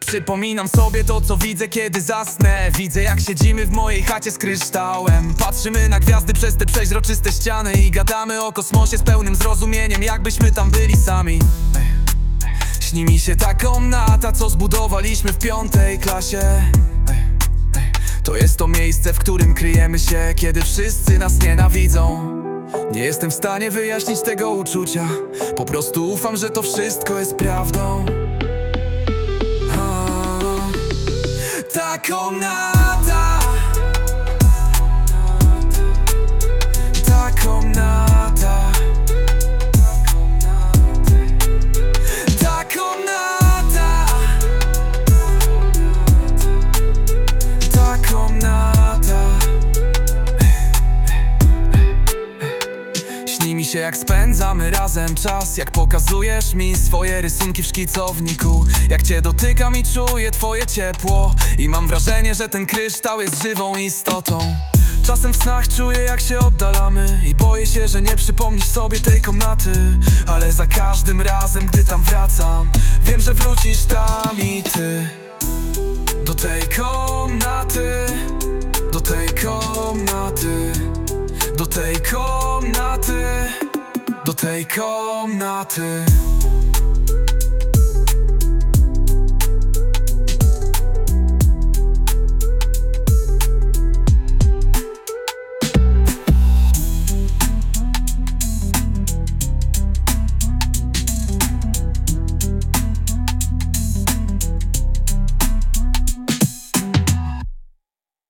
Przypominam sobie to, co widzę, kiedy zasnę. Widzę, jak siedzimy w mojej chacie z kryształem. Patrzymy na gwiazdy przez te przeźroczyste ściany i gadamy o kosmosie z pełnym zrozumieniem, jakbyśmy tam byli sami. Śni mi się ta komnata, co zbudowaliśmy w 5. klasie. To jest to miejsce, w którym kryjemy się, kiedy wszyscy nas nienawidzą. Nie jestem w stanie wyjaśnić tego uczucia. Po prostu ufam, że to wszystko jest prawdą. Ta komnata, ta komnata, ta komnata, ta komnata. Śni mi się, jak spędzamy razem czas, jak pokazujesz mi swoje rysunki w szkicowniku, jak cię dotykam i czuję twoje ciepło i mam wrażenie, że ten kryształ jest żywą istotą. Czasem w snach czuję, jak się oddalamy i boję się, że nie przypomnisz sobie tej komnaty, ale za każdym razem, gdy tam wracam, wiem, że wrócisz tam i ty. Do tej komnaty, do tej komnaty, do tej komnaty, do tej komnaty.